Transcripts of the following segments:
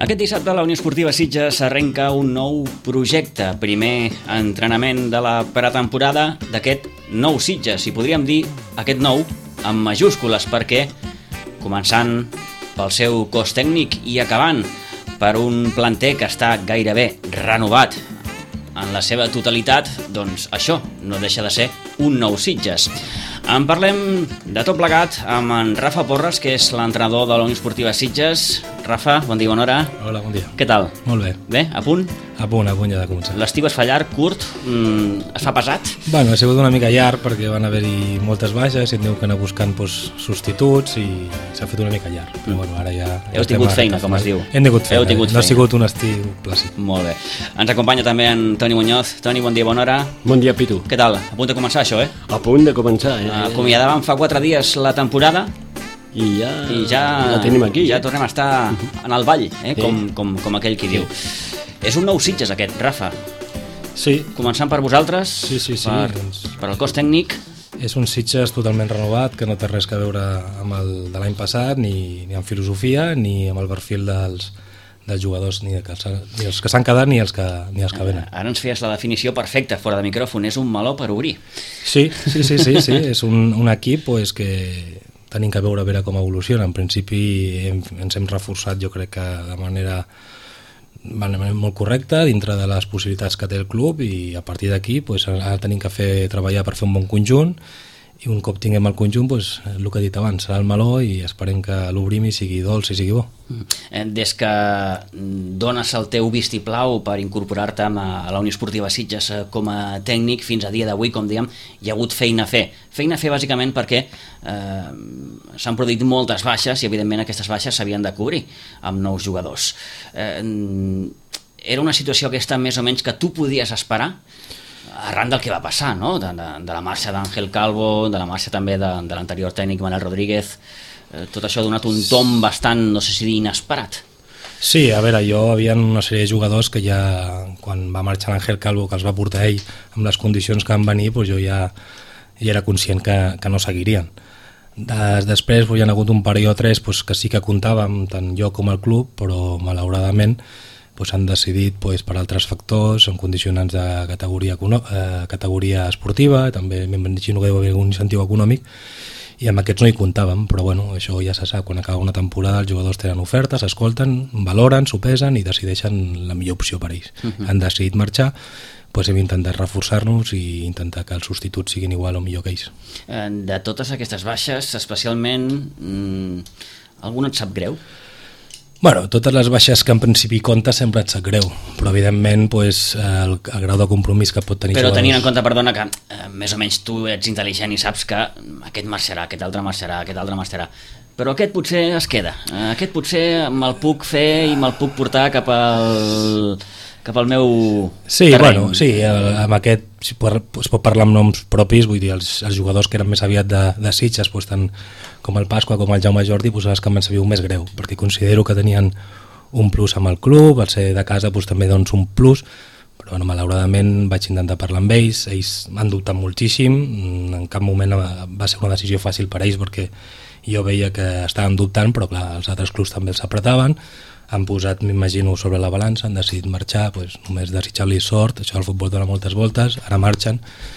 Aquest dissabte a la Unió Esportiva Sitges s'arrenca un nou projecte, primer entrenament de la pretemporada d'aquest nou Sitges, i podríem dir aquest nou amb majúscules, perquè començant pel seu cos tècnic i acabant per un planter que està gairebé renovat en la seva totalitat, doncs això no deixa de ser un nou Sitges. En parlem de tot plegat amb en Rafa Porres, que és l'entrenador de la Unió Esportiva Sitges. Rafa, bon dia, bona hora. Hola, bon dia. Què tal? Molt bé. Bé, a punt? A punt ja de començar. L'estiu es fa llarg, curt, es fa pesat? Bueno, ha sigut una mica llarg perquè van haver-hi moltes baixes i hem tingut que anar buscant substituts i s'ha fet una mica llarg. Però bueno, ara ja... Heu tingut feina, com es diu. Hem tingut feina, no ha sigut un estiu plàcid. Molt bé. Ens acompanya també en Toni Muñoz. Toni, bon dia, bona hora. Bon dia, Pitu. Què tal? A punt de començar això, A punt de començar, Acomiadàvem fa 4 dies la temporada i ja la tenim aquí. Ja tornem a estar en el ball, com aquell qui diu. És un nou Sitges aquest, Rafa. Sí. Començant per vosaltres, sí. per el cos tècnic. És un Sitges totalment renovat, que no té res a veure amb el de l'any passat, ni amb filosofia, ni amb el perfil dels jugadors, ni els que s'han quedat ni els que venen. Ara ens feies la definició perfecta fora de micròfon, és un meló per obrir. Sí, és un equip que tenim que veure com evoluciona. En principi ens hem reforçat, jo crec que de manera molt correcta, dintre de les possibilitats que té el club, i a partir d'aquí ara tenim que treballar per fer un bon conjunt, i un cop tinguem el conjunt, el que he dit abans, serà el meló, i esperem que l'obrim i sigui dolç i sigui bo. Des que dones el teu vistiplau per incorporar-te a la Unió Esportiva Sitges com a tècnic, fins a dia d'avui, com dèiem, hi ha hagut feina a fer. Feina a fer bàsicament perquè s'han produït moltes baixes i evidentment aquestes baixes s'havien de cobrir amb nous jugadors. Era una situació aquesta més o menys que tu podies esperar arran del que va passar, no? De la marxa d'Àngel Calvo, de la marxa també de l'anterior tècnic Manel Rodríguez. Tot això ha donat un tom bastant, no sé si dir, inesperat. Sí, a veure, hi havia una sèrie de jugadors que ja, quan va marxar l'Àngel Calvo, que els va portar ell amb les condicions que van venir, jo ja era conscient que no seguirien. Després hi ha hagut un parell o tres que sí que comptàvem, tant jo com el club, però malauradament han decidit per altres factors, en condicionants de categoria esportiva, també m'imagino que deu haver un incentiu econòmic, i amb aquests no hi comptàvem, però bueno, això ja se sap, quan acaba una temporada els jugadors tenen ofertes, escolten, valoren, s'ho pesen i decideixen la millor opció per ells. Han decidit marxar, hem intentat reforçar-nos i intentar que els substituts siguin igual o millor que ells. De totes aquestes baixes, especialment, alguna et sap greu? Bueno, totes les baixes que en principi compta sempre et sap greu, però evidentment el grau de compromís que pot tenir... Però tenint en compte, perdona, que més o menys tu ets intel·ligent i saps que aquest marxarà, aquest altre marxarà, però aquest potser es queda, aquest potser me'l puc fer i me'l puc portar cap al meu terreny. Sí, amb aquest es pot parlar amb noms propis, vull dir, els jugadors que eren més aviat de Sitges, tant com el Pasqua com el Jaume Jordi, les que me'n sabia més greu, perquè considero que tenien un plus amb el club, el ser de casa també un plus, però malauradament vaig intentar parlar amb ells m'han dubtat moltíssim, en cap moment va ser una decisió fàcil per ells, perquè jo veia que estaven dubtant, però clar, els altres clubs també els apretaven, han posat, m'imagino, sobre la balança, han decidit marxar, només desitjar-li sort, això al futbol dona moltes voltes, ara marxen,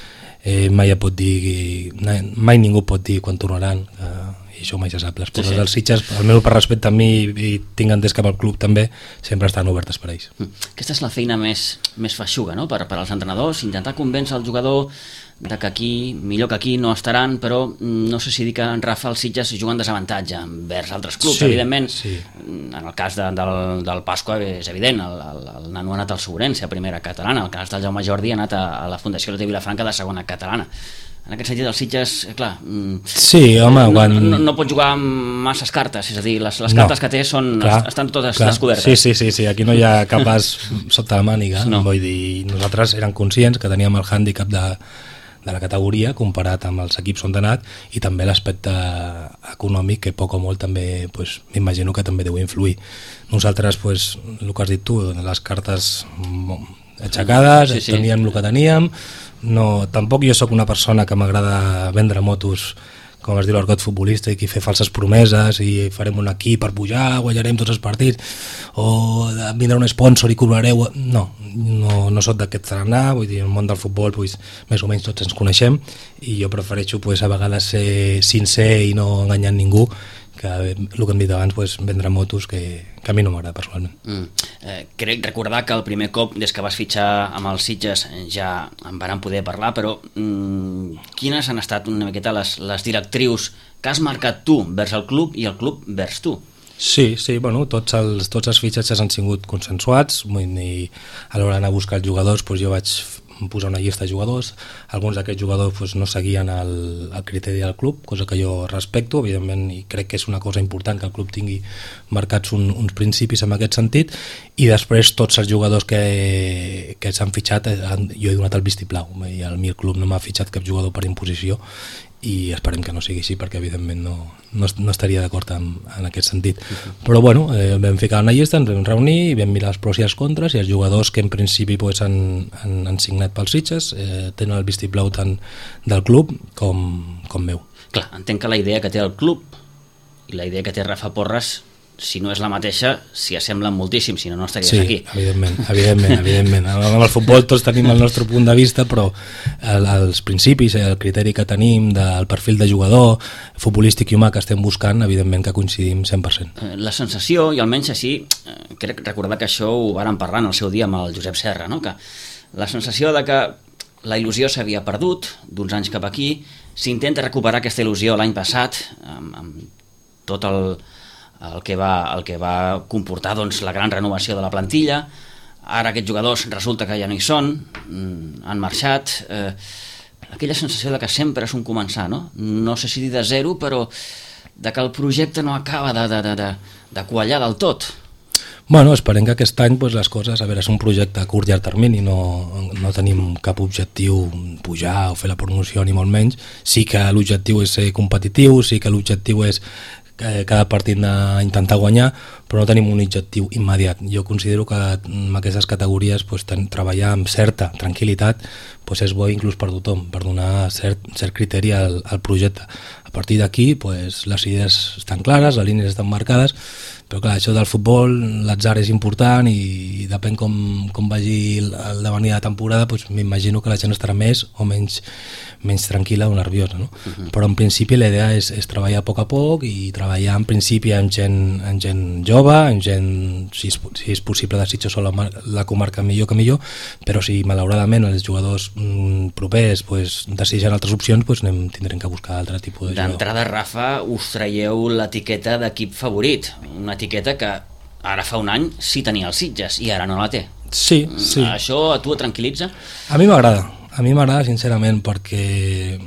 mai ningú pot dir quan tornaran, i això mai se sap. Les portes dels Sitges, almenys per respecte a mi, i tinc entès que pel club també, sempre estan obertes per ells. Aquesta és la feina més feixuga, no?, per als entrenadors, intentar convèncer el jugador de que aquí, millor que aquí, no estaran, però no sé si dir que en Rafa els Sitges juguen desavantatge envers altres clubs, evidentment. En el cas del Pasqua és evident, el nano ha anat al Segurense, a primera catalana, el cas del Jaume Jordi ha anat a la Fundació Lotte Vilafranca de segona catalana. En aquest sentit, els Sitges, clar, sí, home, no pot jugar amb masses cartes, és a dir, les cartes que té estan totes descobertes. Sí, aquí no hi ha cap as sota la màniga, vull dir, nosaltres érem conscients que teníem el hàndicap de la categoria comparat amb els equips on ha anat, i també l'aspecte econòmic, que poc o molt també m'imagino que també deu influir. Nosaltres, el que has dit tu, les cartes aixecades, teníem el que teníem. Tampoc jo sóc una persona que m'agrada vendre motos com es diu l'argot futbolístic, i fer falses promeses i farem un equip per pujar, guanyarem tots els partits, o vindrà un sponsor i cobrareu. No soc d'aquest tarannà, vull dir, en el món del futbol pues, més o menys tots ens coneixem, i jo prefereixo pues, a vegades ser sincer i no enganyar ningú, que el que hem dit abans, pues, vendre motos que a mi no m'agrada personalment. Crec recordar que el primer cop des que vas fitxar amb els Sitges ja en vàrem poder parlar, però quines han estat una miqueta les directrius que has marcat tu vers el club i el club vers tu? Sí, bueno, tots els fitxatges han sigut consensuats, i a l'hora d'anar a buscar els jugadors pues, jo vaig posar una llista de jugadors, alguns d'aquests jugadors pues, no seguien el criteri del club, cosa que jo respecto, evidentment, i crec que és una cosa important que el club tingui marcats uns principis en aquest sentit, i després tots els jugadors que s'han fitxat, jo he donat el vistiplau, i a mi el club no m'ha fitxat cap jugador per imposició, i esperem que no sigui així perquè evidentment no estaria d'acord en aquest sentit. Però bueno, vam ficar una llista, ens vam reunir i vam mirar els pros i els contres, i els jugadors que en principi pues, han signat pels Sitges tenen el vistiplau tant del club com meu. Clar, entenc que la idea que té el club i la idea que té Rafa Porres, si no és la mateixa, s'hi assemblen moltíssim, si no estaries aquí. Sí, evidentment. Amb el futbol tots tenim el nostre punt de vista, però els principis, el criteri que tenim del perfil de jugador futbolístic i humà que estem buscant, evidentment que coincidim 100%. La sensació, i almenys així, crec recordar que això ho vàrem parlar en el seu dia amb el Josep Serra, no? Que la sensació de que la il·lusió s'havia perdut d'uns anys cap aquí, s'intenta recuperar aquesta il·lusió l'any passat amb tot el que va comportar doncs, la gran renovació de la plantilla. Ara aquests jugadors resulta que ja no hi són, han marxat, aquella sensació de que sempre és un començar, no sé si dir de zero, però de que el projecte no acaba de quallar del tot. Bueno, esperem que aquest any pues, les coses, a veure, és un projecte a curt i a termini, no tenim cap objectiu pujar o fer la promoció ni molt menys. Sí que l'objectiu és ser competitiu, sí que l'objectiu és cada partit d'intentar guanyar, però no tenim un objectiu immediat. Jo considero que en aquestes categories pues, treballar amb certa tranquil·litat pues, és bo inclús per tothom, per donar cert criteri al projecte. A partir d'aquí pues, les idees estan clares, les línies estan marcades, però clar, això del futbol, l'atzar és important i depèn com vagi el devenir de la temporada, pues, m'imagino que la gent estarà més o menys tranquil·la o nerviosa, no? Però en principi la idea és treballar a poc i treballar en principi amb gent jove, amb gent, si és possible de Sitges o la comarca millor que millor, però si malauradament els jugadors propers pues, decideixen altres opcions, pues, tindrem que buscar altre tipus de jugador. D'entrada, Rafa, us traieu l'etiqueta d'equip favorit, una etiqueta que ara fa un any sí tenia els Sitges i ara no la té. Sí. Això a tu et tranquil·litza? A mi m'agrada sincerament, perquè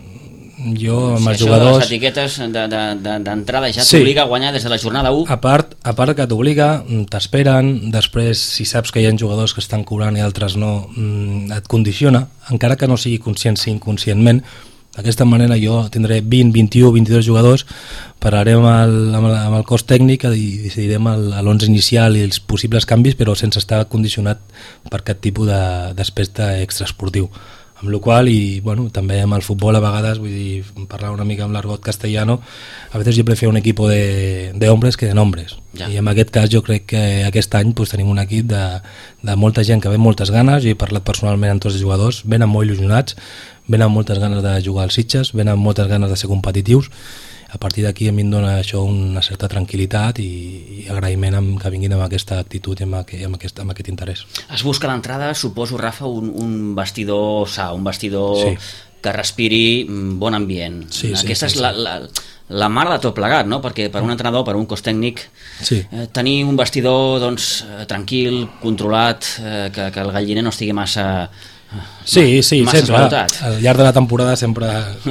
jo amb els jugadors... Això de les etiquetes d'entrada ja t'obliga a guanyar des de la jornada 1. A part que t'obliga, t'esperen, després si saps que hi ha jugadors que estan cobrant i altres no, et condiciona, encara que no sigui conscient, sí inconscientment. D'aquesta manera jo tindré 20, 21, 22 jugadors, parlarem amb el cos tècnic i decidirem l'11 inicial i els possibles canvis, però sense estar condicionat per aquest tipus d'aspecte extraesportiu. Amb la qual i bueno, també amb el futbol a vegades, vull dir, parlar una mica amb l'argot castellano, a vegades jo prefiero un equip de hombres que de nombres. Ja. I en aquest cas jo crec que aquest any pues, tenim un equip de molta gent que ve amb moltes ganes, jo he parlat personalment amb tots els jugadors, venen molt il·lusionats, venen amb moltes ganes de jugar als Sitges, venen amb moltes ganes de ser competitius. A partir d'aquí a mi em dona això una certa tranquil·litat i agraïment que vinguin amb aquesta actitud i amb aquest interès. Es busca a l'entrada, suposo, Rafa, un vestidor sa, un vestidor que respiri bon ambient. Aquesta és la mare de tot plegat, no? Perquè per un entrenador, per un cos tècnic, tenir un vestidor doncs, tranquil, controlat, que el galliner no estigui massa... Sí, sempre, al llarg de la temporada sempre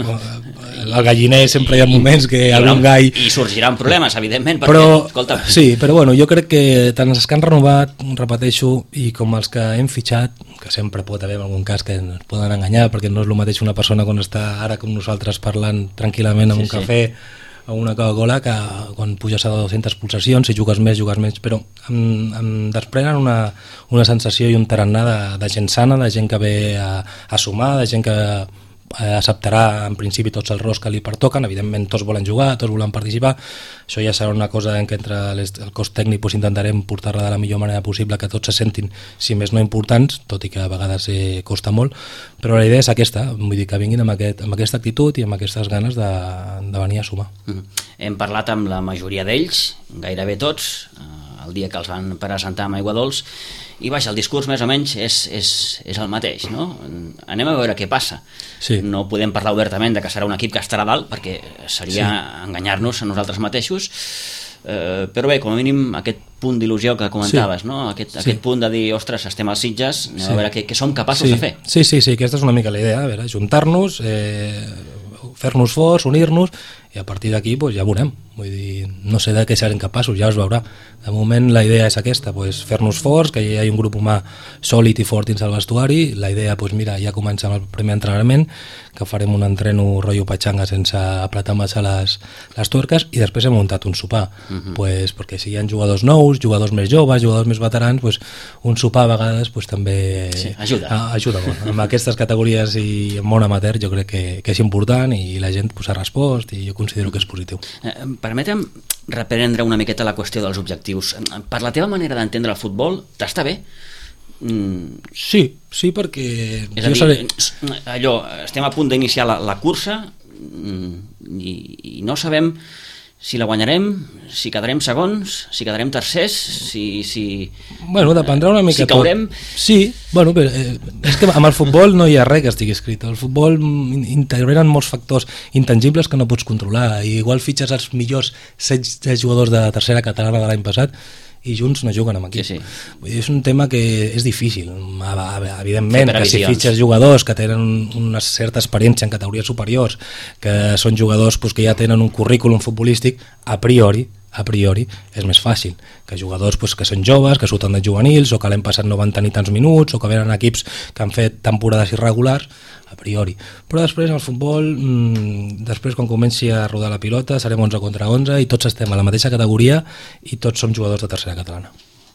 el galliner sempre hi ha moments que algun gall... I sorgiran problemes, evidentment, però, escolta... Sí, però bueno, jo crec que tant els que han renovat, repeteixo, i com els que hem fitxat, que sempre pot haver en algun cas que ens poden enganyar, perquè no és el mateix una persona quan està ara com nosaltres parlant tranquil·lament en un cafè o una Coca-Cola que quan puges a 200 pulsacions, si jugues més, però em desprenen una sensació i un tarannà de gent sana, de gent que ve a sumar, de gent que acceptarà en principi tots els rols que li pertoquen, evidentment tots volen jugar, tots volen participar, això ja serà una cosa en què entre el cos tècnic intentarem portar-la de la millor manera possible, que tots se sentin, si més no importants, tot i que a vegades costa molt, però la idea és aquesta, vull dir que vinguin amb aquesta actitud i amb aquestes ganes de venir a sumar. Hem parlat amb la majoria d'ells, gairebé tots, el dia que els van presentar amb Aigua Dols, i vaja, el discurs més o menys és el mateix, no? Anem a veure què passa. Sí. No podem parlar obertament de que serà un equip que estarà dalt, perquè seria enganyar-nos a nosaltres mateixos, però bé, com a mínim aquest punt d'il·lusió que comentaves, no? Aquest punt de dir, ostres, estem als Sitges, anem a veure què som capaços de fer. Sí, aquesta és una mica la idea, a veure, juntar-nos, fer-nos forts, unir-nos, i a partir d'aquí ja veurem. Vull dir, no sé de què serem capaços, ja es veurà. De moment la idea és aquesta, fer-nos forts, que hi hagi un grup humà sòlid i fort dins del vestuari. La idea, mira, ja comença amb el primer entrenament, que farem un entreno rotllo patxanga sense apretar massa les tuerques, i després hem muntat un sopar. Perquè si hi ha jugadors nous, jugadors més joves, jugadors més veterans, un sopar a vegades també ajuda molt. Amb aquestes categories i en món amateur jo crec que és important, i la gent ha respost, i jo considero que és positiu. Permetem reprendre una miqueta la qüestió dels objectius. Per la teva manera d'entendre el futbol, t'està bé? Sí, perquè... És a dir, estem a punt d'iniciar la cursa i no sabem si la guanyarem, si quedarem segons, si quedarem tercers, si... dependrà una mica si caurem... Sí, és que amb el futbol no hi ha res que estigui escrit. El futbol intervenen molts factors intangibles que no pots controlar. I igual fitxes els millors 16 jugadors de tercera catalana de l'any passat i junts no juguen amb equip. Sí. Vull dir, és un tema que és difícil. Evidentment que si fitxes jugadors que tenen una certa experiència en categories superiors, que són jugadors que ja tenen un currículum futbolístic, a priori és més fàcil que jugadors que són joves, que surten de juvenils, o que l'any passat no van tenir tants minuts, o que venen equips que han fet temporades irregulars, a priori. Però després el futbol, després quan comenci a rodar la pilota, serem 11 contra 11 i tots estem a la mateixa categoria i tots som jugadors de tercera catalana.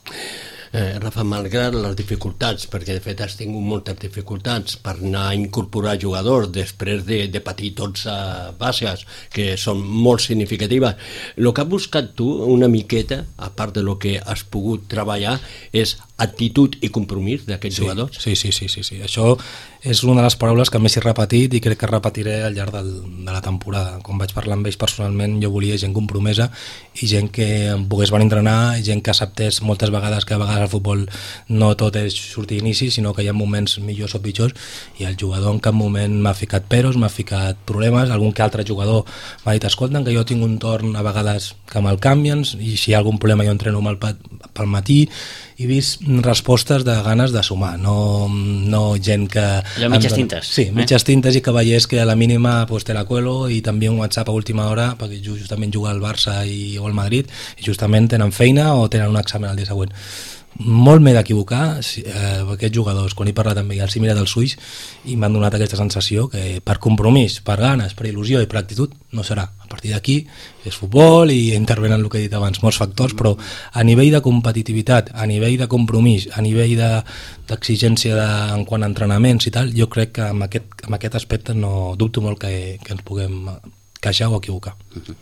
Rafa, malgrat les dificultats, perquè de fet has tingut moltes dificultats per anar a incorporar jugadors després de patir 12 baixes que són molt significatives, el que has buscat tu una miqueta, a part de lo que has pogut treballar, és actitud i compromís d'aquests jugadors? Sí. Això és una de les paraules que més he repetit i crec que repetiré al llarg de la temporada. Quan vaig parlar amb ells personalment, jo volia gent compromesa i gent que em pogués venir a entrenar, i gent que acceptés moltes vegades que a vegades al futbol no tot és sortir inici, sinó que hi ha moments millors o pitjors, i el jugador en cap moment m'ha ficat peros, m'ha ficat problemes. Algun que altre jugador m'ha dit, escolta'm, que jo tinc un torn a vegades que me'l canvien, i si hi ha algun problema jo entreno pel matí. He vist respostes de ganes de sumar, no gent que... Allò mitges tintes. Sí, mitges tintes, i que veiés que a la mínima te la cuelo, i també un WhatsApp a última hora, perquè justament juga al Barça o al Madrid, i justament tenen feina o tenen un examen el dia següent. Molt m'he d'equivocar, aquests jugadors, quan he parlat amb ells, els he mirat els ulls i m'han donat aquesta sensació que per compromís, per ganes, per il·lusió i per actitud no serà. A partir d'aquí és futbol i intervenen el que he dit abans, molts factors, però a nivell de competitivitat, a nivell de compromís, a nivell d'exigència en quant a entrenaments i tal, jo crec que amb aquest aspecte no dubto molt que ens puguem queixar o equivocar.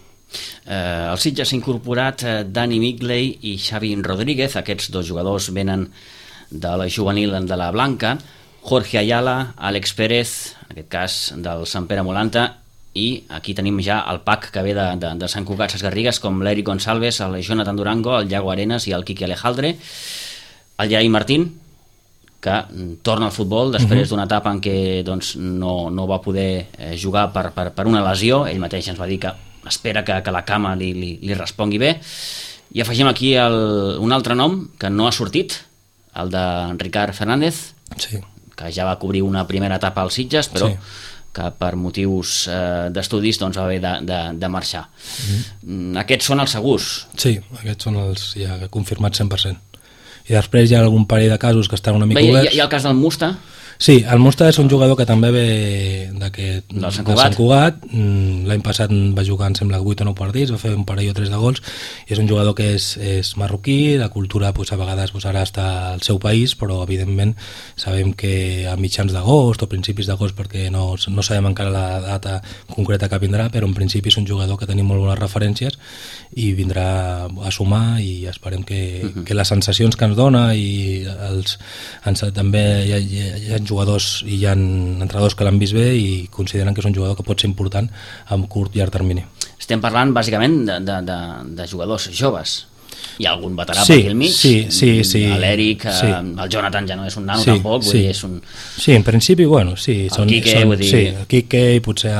El Sitges s'ha incorporat Dani Migley i Xavi Rodríguez. Aquests dos jugadors venen de la juvenil de la Blanca. Jorge Ayala, Àlex Pérez, en aquest cas del Sant Pere Molanta, i aquí tenim ja el pack que ve de Sant Cugat Sesgarrigues, com l'Eric Gonçalves, el Jonathan Durango, el Iago Arenas i el Quique Alejandre. El Gerai Martín, que torna al futbol després d'una etapa en què no va poder jugar per una lesió. Ell mateix ens va dir que espera que la cama li respongui bé. I afegim aquí un altre nom que no ha sortit, el de Ricard Fernández, que ja va cobrir una primera etapa als Sitges, però que per motius d'estudis va haver de marxar. Aquests són els segurs. Sí, aquests són els ja confirmats 100%. I després hi ha algun parell de casos que estan una mica oberts. Hi ha el cas del Musta. Sí, el Musta és un jugador que també ve del Sant Cugat. L'any passat va jugar, em sembla, 8 o 9 partits, va fer un parell o 3 de gols, i és un jugador que és marroquí, la cultura a vegades ara està al seu país, però evidentment sabem que a mitjans d'agost o principis d'agost, perquè no sabem encara la data concreta que vindrà, però en principi és un jugador que tenim molt bones referències i vindrà a sumar, i esperem que les sensacions que ens dona, i també hi ha jugadors i hi ha entrenadors que l'han vist bé i consideren que és un jugador que pot ser important amb curt i llarg termini. Estem parlant bàsicament de jugadors joves. Hi ha algun veterà per aquí al mig? Sí. L'Eric, el Jonathan ja no és un nano tampoc, vull dir, és un... Sí, en principi, bueno, sí. El Quique, vull dir... Sí, el Quique i potser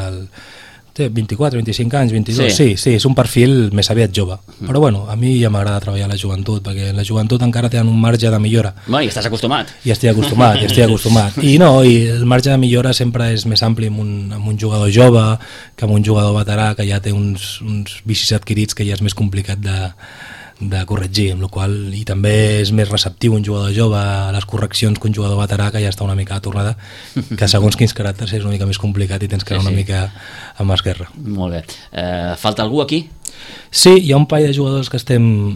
té 24, 25 anys, 22, sí, és un perfil més aviat jove. Però bueno, a mi ja m'agrada treballar a la joventut, perquè en la joventut encara tenen un marge de millora. Bueno, i estàs acostumat. I estic acostumat. I el marge de millora sempre és més ampli amb un jugador jove que amb un jugador veterà que ja té uns vicis adquirits que ja és més complicat de corregir, amb la qual i també és més receptiu un jugador jove a les correccions que un jugador veterà que ja està una mica a tornada, que segons quins caràcters és una mica més complicat i tens que anar una mica amb esquerra. Molt bé. Falta algú aquí? Sí, hi ha un parell de jugadors que estem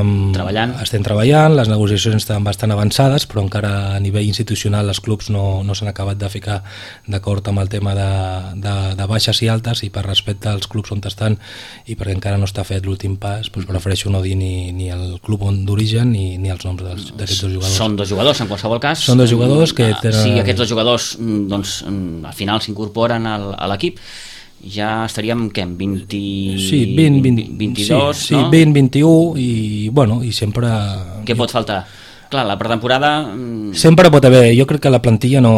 treballant, les negociacions estan bastant avançades, però encara a nivell institucional els clubs no s'han acabat de ficar d'acord amb el tema de baixes i altes, i per respecte als clubs on estan i perquè encara no està fet l'últim pas, doncs prefereixo no dir ni el club d'origen ni els noms d'aquests dos jugadors. Són dos jugadors en qualsevol cas? Són dos jugadors que tenen... Si aquests dos jugadors doncs, al final s'incorporen a l'equip, ja estaríem, què, en 20... Sí, 22, sí, no? 20, 21, i bueno, i sempre... Què pot faltar? Clar, la pretemporada... Sempre pot haver, jo crec que la plantilla no...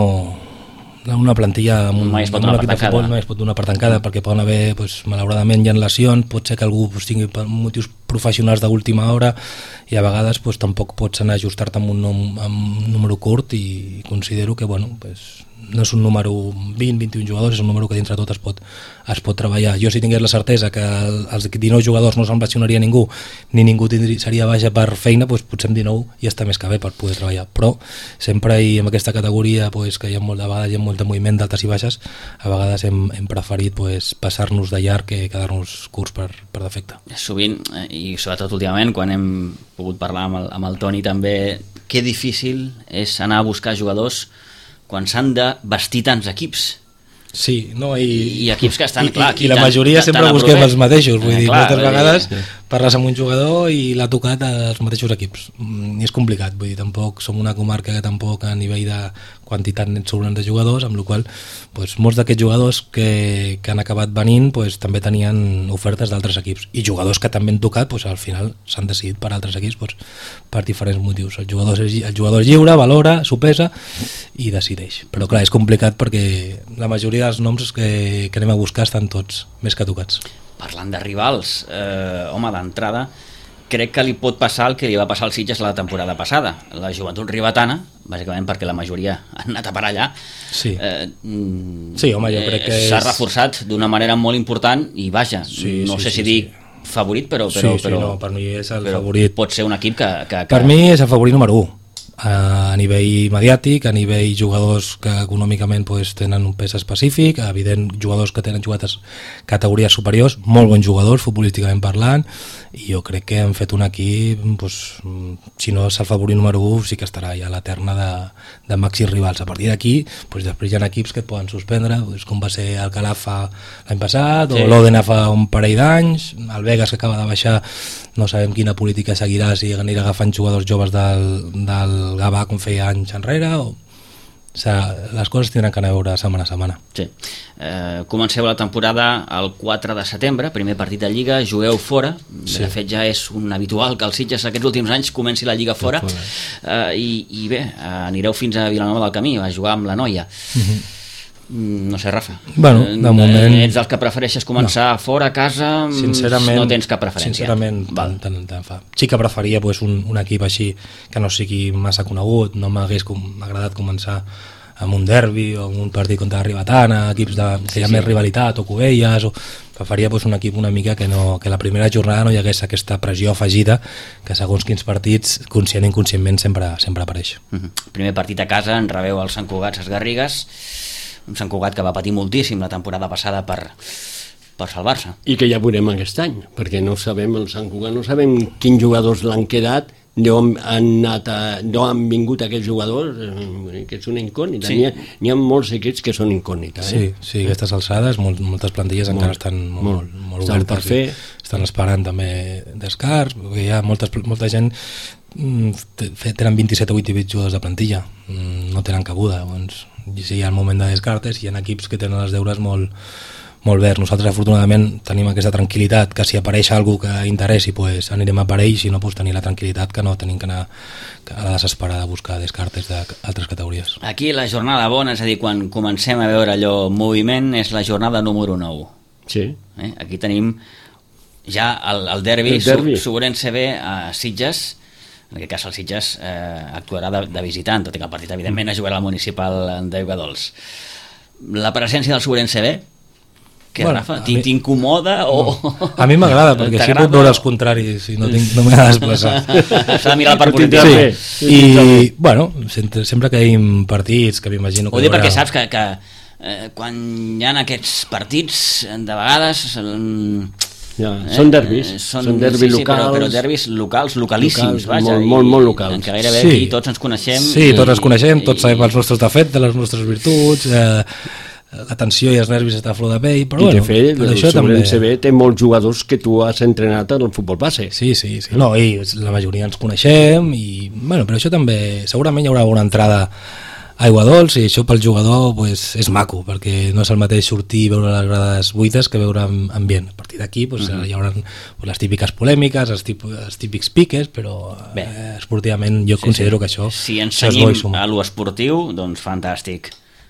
Una plantilla amb un equip de futbol no es pot donar per tancada, perquè poden haver, malauradament hi ha lesions, pot ser que algú tingui motius professionals d'última hora, i a vegades tampoc pots anar a ajustar-te amb un número curt, i considero que no és un número 20-21 jugadors, és un número que dintre tot es pot treballar. Jo, si tingués la certesa que els 19 jugadors no se'n lesionaria ningú, ni ningú seria baixa per feina, potser amb 19 ja està més que bé per poder treballar. Però sempre en aquesta categoria, que hi ha molt de vegades hi ha molt de moviment d'altes i baixes, a vegades hem preferit passar-nos de llarg que quedar-nos curts per defecte. Sovint, i sobretot últimament, quan hem pogut parlar amb el Toni també, que difícil és anar a buscar jugadors quan s'han de vestir tants equips. Sí, no, i equips que estan, clar, i la majoria sempre busquem els mateixos, vull dir, moltes vegades parles amb un jugador i l'ha tocat als mateixos equips, i és complicat, vull dir, tampoc som una comarca que tampoc a nivell de quantitat net sobren de jugadors, amb la qual molts d'aquests jugadors que han acabat venint també tenien ofertes d'altres equips, i jugadors que també han tocat al final s'han decidit per altres equips per diferents motius. El jugador és lliure, valora, s'ho pesa i decideix, però clar, és complicat perquè la majoria dels noms que anem a buscar estan tots més que tocats. Parlant de rivals, home, d'entrada crec que li pot passar el que li va passar al Sitges la temporada passada. La Joventut Ribetana, bàsicament perquè la majoria han anat a parar allà, sí, home, jo crec que s'ha reforçat d'una manera molt important, i vaja, no sé si dic favorit, però no, per mi és el favorit. Pot ser un equip que... Per mi és el favorit número 1. A nivell mediàtic, a nivell jugadors que econòmicament tenen un pes específic, evident jugadors que tenen jugat a categories superiors, molt bons jugadors futbolísticament parlant, i jo crec que han fet un equip, si no és el favorit número 1, sí que estarà ja a la terna de màxims rivals. A partir d'aquí, després hi ha equips que et poden suspendre, com va ser el Calafa l'any passat, o l'Òdena fa un parell d'anys, el Vegas que acaba de baixar, no sabem quina política seguirà, si anirà agafant jugadors joves del Gavà com feia anys enrere, les coses tindran que anar a veure setmana a setmana. Sí. Comenceu la temporada el 4 de setembre, primer partit de Lliga, jugueu fora, de fet ja és un habitual que el Sitges aquests últims anys comenci la Lliga fora, i bé, anireu fins a Vilanova del Camí a jugar amb la Noia. No sé, Rafa, de moment ets els que prefereixes començar fora, a casa, no tens cap preferència? Sincerament, tant fa. Sí que preferia un equip així que no sigui massa conegut, no m'hagués agradat començar amb un derbi o amb un partit contra la Ribetana, equips que hi ha més rivalitat, o Cubelles, o preferia un equip una mica que la primera jornada no hi hagués aquesta pressió afegida que segons quins partits, conscient i inconscientment, sempre apareix. Primer partit a casa, en rebeu el Sant Cugat Ses Garrigues, un Sant Cugat que va patir moltíssim la temporada passada per salvar-se. I que ja veurem aquest any, perquè no sabem, el Sant Cugat no sabem quins jugadors l'han quedat, d'on han vingut aquests jugadors, que és una incògnita. Sí. N'hi ha molts equips que són incògnites. Sí, aquestes alçades, moltes plantilles encara estan molt obertes per fer. Estan esperant també descarts, perquè hi ha molta gent tenen 27 o 28 jugadors de plantilla, no tenen cabuda. Doncs, si hi ha el moment de descartes, hi ha equips que tenen els deures molt verds. Nosaltres afortunadament tenim aquesta tranquil·litat que si apareix algú que interessi pues, anirem a per ell, si no pues, tenir la tranquil·litat que no tenim que anar a la desesperada a buscar descartes d'altres categories. Aquí la jornada bona, és a dir, quan comencem a veure allò moviment, és la jornada número 9. Sí. Aquí tenim ja el derbi. Segurense B a Sitges. En aquest cas el Sitges actuarà de visitant, tot i que el partit evidentment es jugarà al municipal d'Aiguadols. La presència del Segurense B, que Rafa, t'incomoda o... A mi m'agrada, perquè així puc veure els contraris i no m'he de desplaçar. S'ha de mirar el part positiu. Sí. I, bueno, sempre que hi ha partits, que m'imagino que... Ho dic perquè saps que quan hi ha aquests partits, de vegades... són derbis, són derbis locals. Però derbis locals, localíssims, vaja. Molt locals. En què gairebé aquí tots ens coneixem. Sí, tots ens coneixem, tots sabem els nostres defectes, les nostres virtuts... la tensió i els nervis està a flor de pell, però i de fet, el Segurense B té molts jugadors que tu has entrenat en el futbol base. Sí. No, i la majoria ens coneixem i, bueno, però això també segurament hi haurà una entrada a Aiguadols i això pel jugador pues, és maco, perquè no és el mateix sortir i veure les grades buides que veure ambient. A partir d'aquí pues, hi haurà les típiques polèmiques, els típics piques, però esportivament jo considero que això si ensenyim a l'esportiu, doncs fantàstic.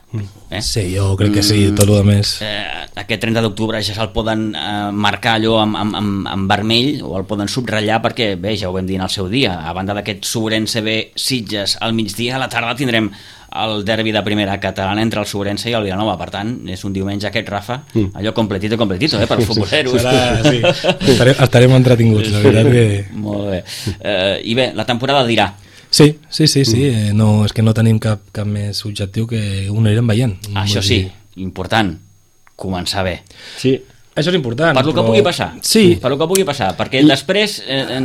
Sí, jo crec que sí, tot el més. Aquest 30 d'octubre ja se'l poden marcar allò amb vermell o el poden subratllar perquè, bé, ja ho vam dir en el seu dia, a banda d'aquest Segurense B Sitges al migdia, a la tarda tindrem el derbi de primera catalana entre el Segurense i el Vilanova, per tant, és un diumenge aquest, Rafa, allò completito, per als futboleros. Sí. Estarem entretinguts, la veritat que... Molt bé. I bé, la temporada dirà. Sí. No, és que no tenim cap més objectiu que ho anirem veient. Això sí, important, començar bé. Sí, això és important. Per lo que pugui passar. Sí. Per lo que pugui passar, perquè després que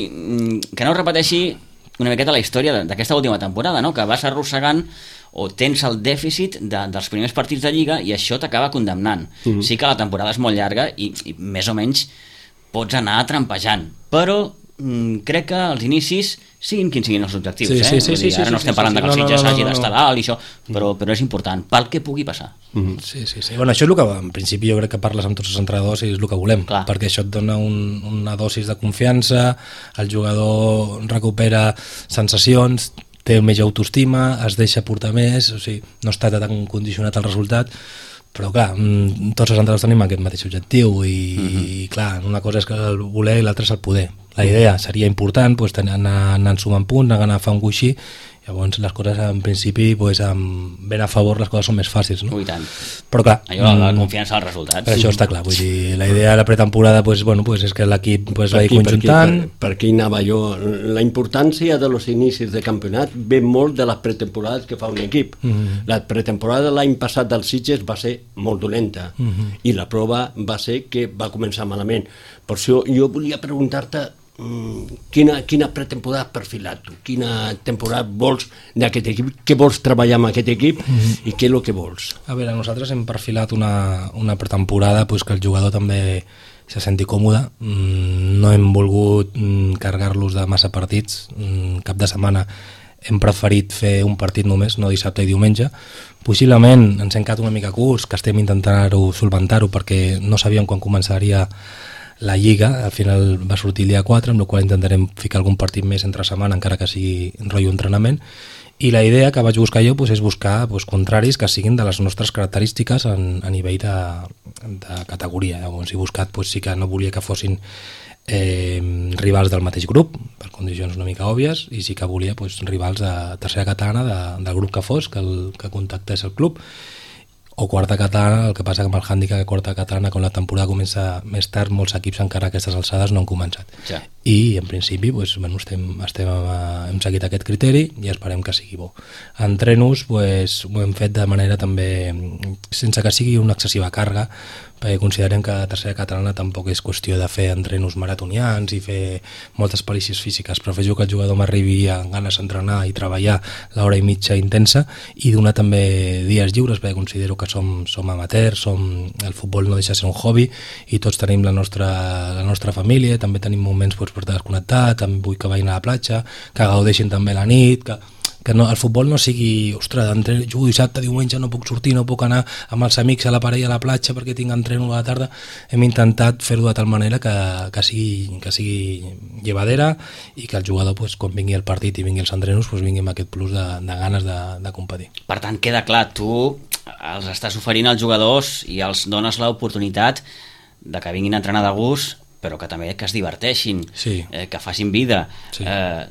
no repeteixi una miqueta la història d'aquesta última temporada, no? Que vas arrossegant o tens el dèficit dels primers partits de Lliga i això t'acaba condemnant. Sí que la temporada és molt llarga i més o menys pots anar trampejant, però crec que als inicis siguin quins siguin els objectius. Sí, ara no estem parlant que el Sitges hagi d'estar dalt i això, però és important pel que pugui passar. Sí. Bueno, això és el que en principi jo crec que parles amb tots els entrenadors i és el que volem. Clar. Perquè això et dona una dosis de confiança, el jugador recupera sensacions, té més autoestima, es deixa portar més, o sigui, no està tan condicionat al resultat, però clar, tots els entrenadors tenim aquest mateix objectiu i clar, una cosa és que el voler i l'altra és el poder. La idea seria important pues, anar sumant punts, anar a fer un coixí, llavors les coses en principi pues, ben a favor les coses són més fàcils, no? I tant. Però clar, allò, la confiança als resultats. Per això està clar, vull dir, la idea de la pretemporada pues, és que l'equip pues, vagi conjuntant. Per aquí anava jo, la importància de los inicis de campionat ve molt de les pretemporades que fa un equip. La pretemporada l'any passat del Sitges va ser molt dolenta i la prova va ser que va començar malament. Per això jo volia preguntar-te quina pretemporada has perfilat tu? Quina temporada vols d'aquest equip? Què vols treballar amb aquest equip i què és el que vols? A veure, nosaltres hem perfilat una pretemporada pues, que el jugador també se senti còmode. No hem volgut carregar-los de massa partits. Cap de setmana hem preferit fer un partit només, no dissabte i diumenge. Possiblement ens hem quedat una mica curts, que estem intentant solventar-ho perquè no sabíem quan començaria la Lliga, al final va sortir el dia 4, amb el qual intentarem ficar algun partit més entre setmana, encara que sigui rotllo entrenament, I la idea que vaig buscar jo és buscar contraris que siguin de les nostres característiques a nivell de categoria. Llavors he buscat, sí que no volia que fossin rivals del mateix grup, per condicions una mica òbvies, i sí que volia rivals de tercera catalana del grup que fos, que contactés el club, o quarta catalana. El que passa que amb el hàndicap que quarta catalana, com la temporada comença més tard, molts equips encara a aquestes alçades no han començat. Ja. I en principi hem seguit aquest criteri i esperem que sigui bo. Entrenos ho hem fet de manera també sense que sigui una excessiva càrrega, perquè considerem que a tercera catalana tampoc és qüestió de fer entrenos maratonians i fer moltes perícies físiques. Prefereixo que el jugador m'arribi amb ganes d'entrenar i treballar l'hora i mitja intensa i donar també dies lliures, perquè considero que som amateurs, el futbol no deixa de ser un hobby i tots tenim la nostra família, també tenim moments per estar desconnectat, també vull que vagin a la platja, que gaudeixin també la nit, que el futbol no sigui, ostres, jugo dissabte, diumenge, no puc sortir, no puc anar amb els amics a la parella a la platja perquè tinc entreno a la tarda. Hem intentat fer-ho de tal manera que sigui llevadera i que el jugador, quan vingui el partit i vingui els entrenos, vingui amb aquest plus de ganes de competir. Per tant, queda clar, tu els estàs oferint als jugadors i els dones l'oportunitat de que vinguin a entrenar de gust, però que també que es diverteixin, sí. Que facin vida. Sí.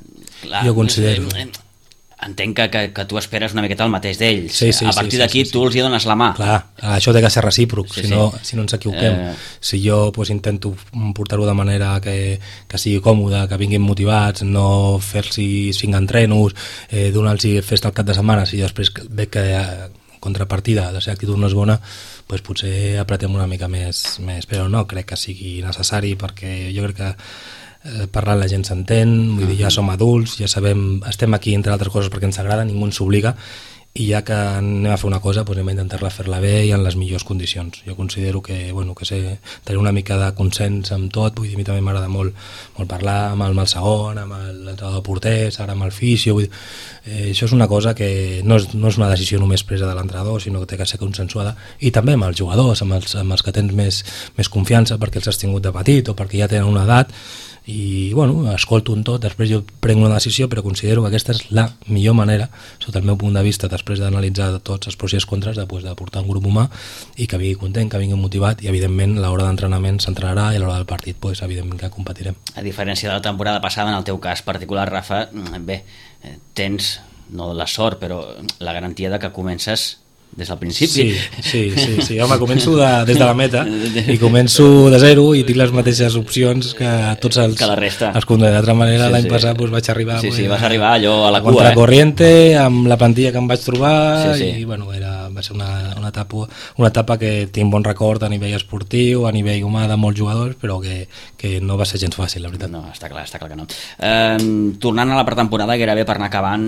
Jo considero... Entenc que tu esperes una miqueta el mateix d'ells. Sí, a partir d'aquí tu els hi dones la mà. Clar, això té que ser recíproc, si no ens equivoquem. Si jo intento portar-ho de manera que sigui còmode, que vinguin motivats, no fer-los 5 entrenos, donar-los festa al cap de setmana, si després veig que contrapartida de ser actitud no és bona, potser apretem una mica més, però no crec que sigui necessari, perquè jo crec que parlant la gent s'entén, vull dir, ja som adults, ja sabem, estem aquí entre altres coses perquè ens agrada, ningú ens obliga, i ja que anem a fer una cosa, anem a intentar-la fer-la bé i en les millors condicions. Jo considero que tenir una mica de consens amb tot, vull dir, a mi també m'agrada molt parlar amb el segon, amb l'entrenador de porters, ara amb el fisio, vull dir, això és una cosa que no és una decisió només presa de l'entrenador, sinó que té que ser consensuada, i també amb els jugadors, amb els que tens més confiança perquè els has tingut de petit o perquè ja tenen una edat, i escolto un tot, després jo prenc una decisió, però considero que aquesta és la millor manera, sota el meu punt de vista, després d'analitzar tots els pros i els contres, de portar un grup humà i que vingui content, que vingui motivat, i evidentment a l'hora d'entrenament s'entrenarà i a l'hora del partit evidentment que competirem. A diferència de la temporada passada, en el teu cas particular, Rafa, bé, tens no la sort, però la garantia de que comences des del principi. Sí. Home, començo des de la meta i començo de zero i tinc les mateixes opcions que tots els contra. D'altra manera, l'any passat vaig arribar vas arribar allò a la cua. Contracorriente, amb la plantilla que em vaig trobar, i va ser una etapa que tinc bon record a nivell esportiu, a nivell humà de molts jugadors, però que no va ser gens fàcil, la veritat. No, està clar que no. Tornant a la pretemporada, gairebé per anar acabant,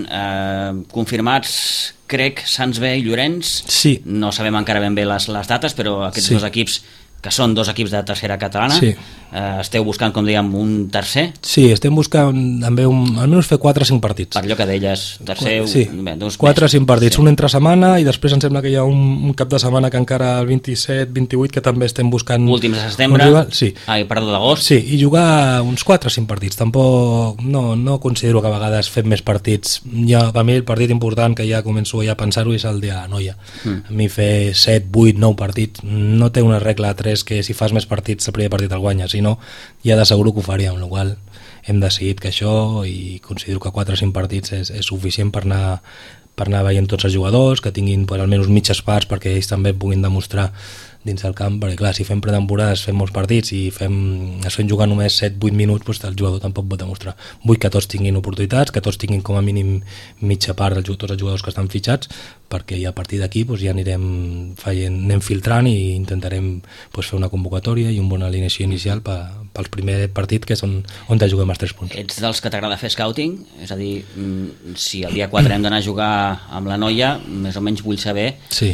confirmats, crec, Sants B i Llorenç. Sí. No sabem encara ben bé les dates, però aquests dos equips, que són dos equips de tercera catalana, esteu buscant, com dèiem, un tercer? Sí, estem buscant també almenys fer 4 o 5 partits. Per allò que deies, tercer... Sí, 4 o 5 partits, un entre setmana, i després em sembla que hi ha un cap de setmana que encara el 27-28, que també estem buscant... Últims de setembre? D'agost? Sí, i jugar uns 4 o 5 partits. Tampoc no considero que a vegades fem més partits. Per mi el partit important que ja començo a pensar-ho és el de Noia. A mi fer 7, 8, 9 partits no té una regla 3 que si fas més partits el primer partit el guanyes, si no ja d'asseguro que ho faríem, amb la qual hem decidit que això, i considero que 4 o 5 partits és suficient per anar veient tots els jugadors, que tinguin almenys mitges parts perquè ells també puguin demostrar dins del camp, perquè clar, si fem pretemporades, fem molts partits i es fem jugar només 7-8 minuts, el jugador tampoc pot demostrar. Vull que tots tinguin oportunitats, que tots tinguin com a mínim mitja part tots els jugadors que estan fitxats, perquè a partir d'aquí ja anem filtrant i intentarem fer una convocatòria i una bona alineació inicial pels primers partits, que és on juguem els 3 punts. Ets dels que t'agrada fer scouting? És a dir, si el dia 4 hem d'anar a jugar amb la Noia, més o menys vull saber... Sí,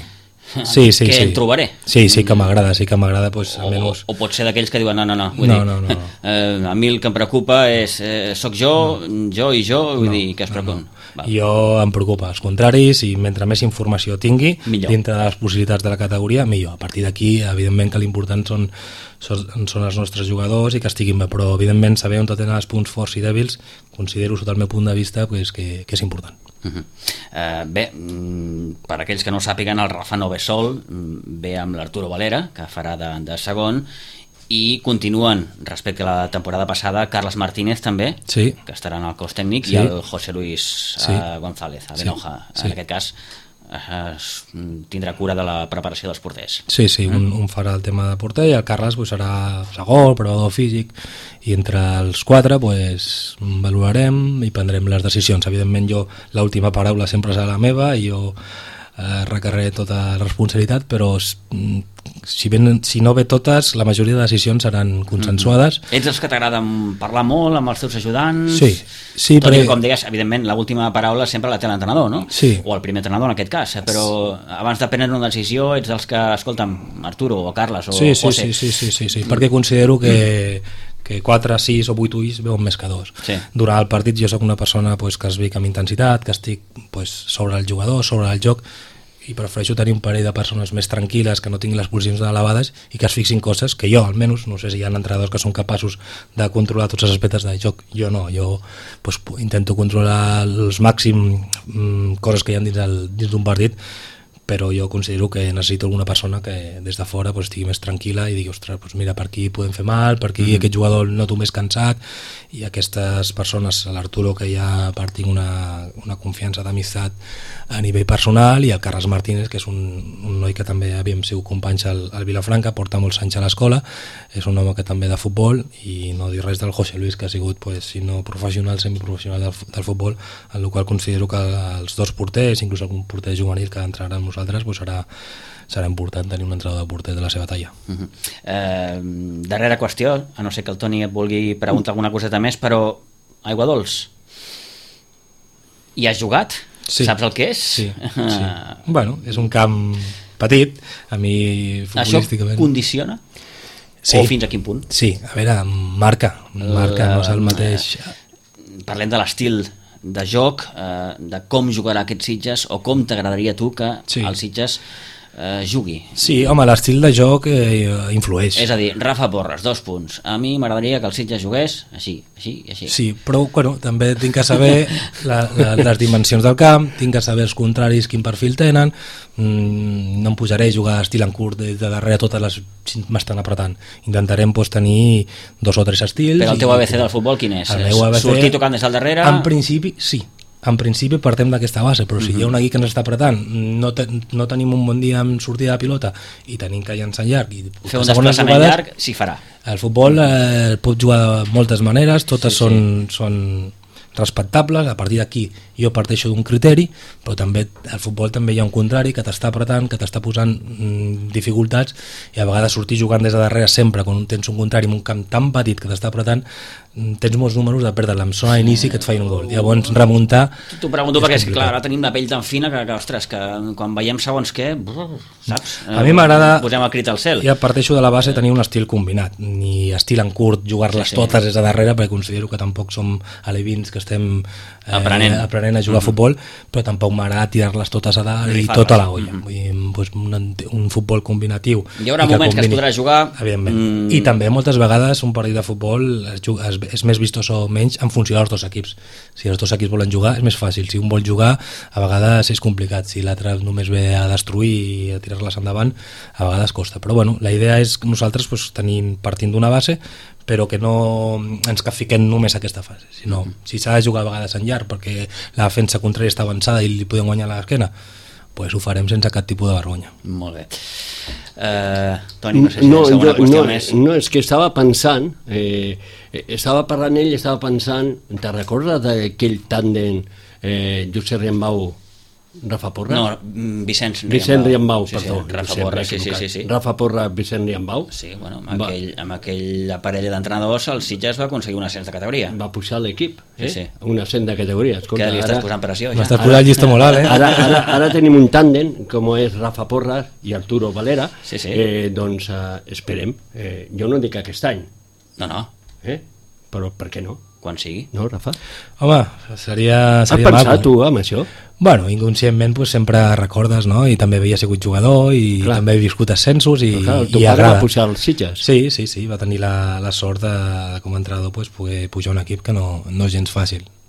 em trobaré. Sí que m'agrada, almenys... O pot ser d'aquells que diuen no. A mi el que em preocupa és soc jo i jo, vull dir, que es preocupen. Jo em preocupa els contraris, i mentre més informació tingui dintre de les possibilitats de la categoria, millor. A partir d'aquí, evidentment que l'important són els nostres jugadors i que estiguin bé, però evidentment saber on tenen els punts forts i dèbils considero, sota el meu punt de vista, que és important. Bé, per aquells que no sàpiguen, el Rafa no ve sol, ve amb l'Arturo Valera, que farà de segon, i continuen respecte a la temporada passada Carles Martínez també, que estarà en el cos tècnic, i el José Luis González, a Benoja. En aquest cas tindrà cura de la preparació dels porters. Sí, un farà el tema de porter i el Carles serà segon, preparador físic, i entre els quatre valorarem i prendrem les decisions. Evidentment jo l'última paraula sempre serà la meva i jo recarreré tota la responsabilitat, però si no ve totes, la majoria de decisions seran consensuades. Ets els que t'agraden parlar molt amb els teus ajudants? Sí, tot i que, com deies, evidentment l'última paraula sempre la té l'entrenador, no? Sí. O el primer entrenador en aquest cas, però abans de prendre una decisió ets dels que, escolta'm, Arturo o Carles o José. Sí, perquè considero que 4, 6 o 8 ulls veuen més que 2. Durant el partit jo soc una persona que es vic amb intensitat, que estic sobre el jugador, sobre el joc, i prefereixo tenir un parell de persones més tranquil·les, que no tinguin les pulsions elevades i que es fixin coses que jo, almenys, no sé si hi ha entrenadors que són capaços de controlar tots els aspectes de joc, jo no, jo intento controlar els màxim coses que hi ha dins d'un partit, però jo considero que necessito alguna persona que des de fora estigui més tranquil·la i digui, ostres, mira, per aquí podem fer mal, per aquí aquest jugador el noto més cansat, i aquestes persones, l'Arturo, que ja tinc una confiança d'amistat a nivell personal, i el Carles Martínez, que és un noi que també havíem sigut companys al Vilafranca, porta molts anys a l'escola, és un home que també de futbol, i no dir res del José Luis, que ha sigut si no professional, semiprofessional del futbol, en el qual considero que els dos porters, inclús algun porter juvenil que entrarà amb nosaltres, serà important tenir un entrenador de porter de la seva talla. Darrera qüestió, a no ser que el Toni et vulgui preguntar alguna coseta més, però Aigua Dols, hi has jugat? Sí. Saps el que és? Sí. Bueno, és un camp petit, a mi futbolísticament... Això condiciona? Sí. O fins a quin punt? Sí, a veure, marca, no és el mateix... Parlem de l'estil de joc, de com jugarà aquest Sitges, o com t'agradaria tu que el Sitges jugui. Sí, home, l'estil de joc influeix. És a dir, Rafa Porres, 2 punts. A mi m'agradaria que el Sitges jugués així. Sí, però també tinc que saber les dimensions del camp, tinc que saber els contraris quin perfil tenen, no em pujaré a jugar estil en curt de darrere totes les m'estan apretant. Intentarem tenir 2 o 3 estils. Però el teu ABC del futbol quin és? El meu ABC, sortir tocant des del darrere? En principi, sí. En principi partem d'aquesta base, però si hi ha un equip que ens està apretant, no tenim un bon dia amb sortida de pilota i tenim que llançar en llarg i fer un desplaçament llarg, s'hi farà. El futbol pot jugar de moltes maneres, totes són respectables. A partir d'aquí jo parteixo d'un criteri, però també al futbol també hi ha un contrari que t'està apretant, que t'està posant dificultats, i a vegades sortir jugant des de darrere sempre quan tens un contrari en un camp tan petit que t'està apretant, tens molts números de perdre-la amb zona d'inici que et feien un gol. Llavors remuntar... T'ho pregunto perquè és que, clar, ara tenim la pell tan fina que ostres, que quan veiem segons què, saps? A mi m'agrada... Posem el crit al cel. Ja parteixo de la base tenir un estil combinat, ni estil en curt, jugar-les totes des de darrere, perquè considero que tampoc som alevins que estem aprenent a jugar a futbol, però tampoc m'agrada tirar-les totes a dalt i tota la olla. Un futbol combinatiu. Hi haurà moments que es podrà jugar... Evidentment. I també moltes vegades un partit de futbol és més vistós o menys en funció dels dos equips. Si els dos equips volen jugar és més fàcil, si un vol jugar a vegades és complicat, si l'altre només ve a destruir i a tirar-les endavant a vegades costa, però bueno, la idea és que nosaltres partint d'una base, però que no ens fiquem només a aquesta fase, sinó si s'ha de jugar a vegades en llarg perquè la defensa contrària està avançada i li podem guanyar a l'esquena, ho farem sense cap tipus de vergonya. Molt bé. Toni, no sé si la segona qüestió més. No, és que estava pensant, estava parlant ell, estava pensant, te recordes d'aquell tàndem Josep Riambau, Rafa Porra? No, Vicent Riambau, perdó. Rafa Porra, sí. Rafa Porra, Vicent Riambau. Sí, bueno, amb aquella parella d'entrenadors el Sitges va aconseguir un ascens de categoria. Va pujar l'equip, Sí. Un ascens de categoria. Escolta, que li estàs posant pressió, ja. M'estàs posant el llistó molt alt, Ara tenim un tàndem, com és Rafa Porra i Arturo Valera, doncs esperem. Jo no dic aquest any. No. Però per què no? Quan sigui. No, Rafa? Home, seria maco. Has pensat tu amb això? Bueno, inconscientment sempre recordes, no? I també havia sigut jugador i també he viscut ascensos i agrada. Va pujar els Sitges. Sí, va tenir la sort de com a entrenador poder pujar un equip que no és gens fàcil.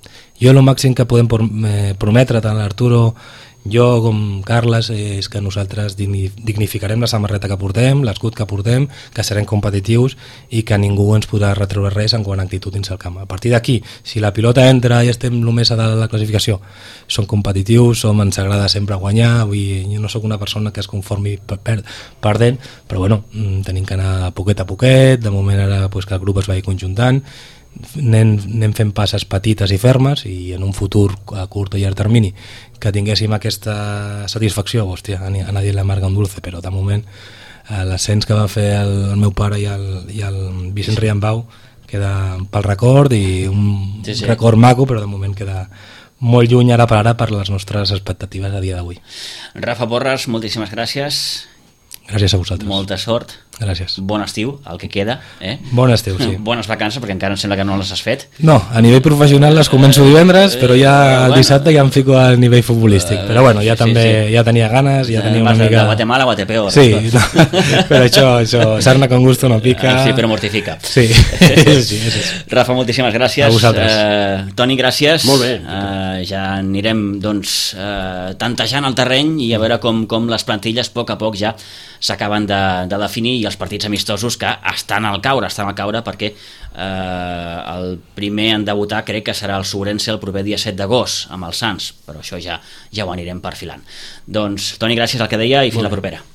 Jo el màxim que podem prometre tant l'Arturo, jo com Carles, és que nosaltres dignificarem la samarreta que portem, l'escut que portem, que serem competitius i que ningú ens podrà retreure res en quant a actitud dins el camp. A partir d'aquí, si la pilota entra i estem el més a dalt de la classificació, som competitius, ens agrada sempre guanyar, jo no sóc una persona que es conformi perdent, però bueno, tenim que anar poquet a poquet, de moment ara que el grup es vagi conjuntant, anem fent passes petites i fermes i en un futur a curt o llarg termini que tinguéssim aquesta satisfacció, hòstia, a nadie le amarga un dulce, però de moment l'ascens que va fer el meu pare i el Vicent Riambau queda pel record i un record maco, però de moment queda molt lluny ara per les nostres expectatives a dia d'avui. Rafa Porras, moltíssimes gràcies. Gràcies a vosaltres. Molta sort. Gràcies. Bon estiu, el que queda. Bon estiu, sí. Bones vacances, perquè encara em sembla que no les has fet. No, a nivell professional les començo divendres, però ja el dissabte ja em fico al nivell futbolístic. Però bueno, ja també ja tenia ganes, ja tenia una mica... De Guatemala a Guatepeor. Sí, però això, sarna con gusto no pica. Sí, però mortifica. Sí. Rafa, moltíssimes gràcies. A vosaltres. Toni, gràcies. Molt bé. Ja anirem, doncs, tantejant el terreny i a veure com les plantilles a poc ja s'acaben de definir i els partits amistosos que estan al caure perquè el primer en debutar crec que serà el Sobrense el proper dia 7 d'agost amb els Sants, però això ja ho anirem perfilant. Doncs Toni, gràcies al que deia i fins la propera.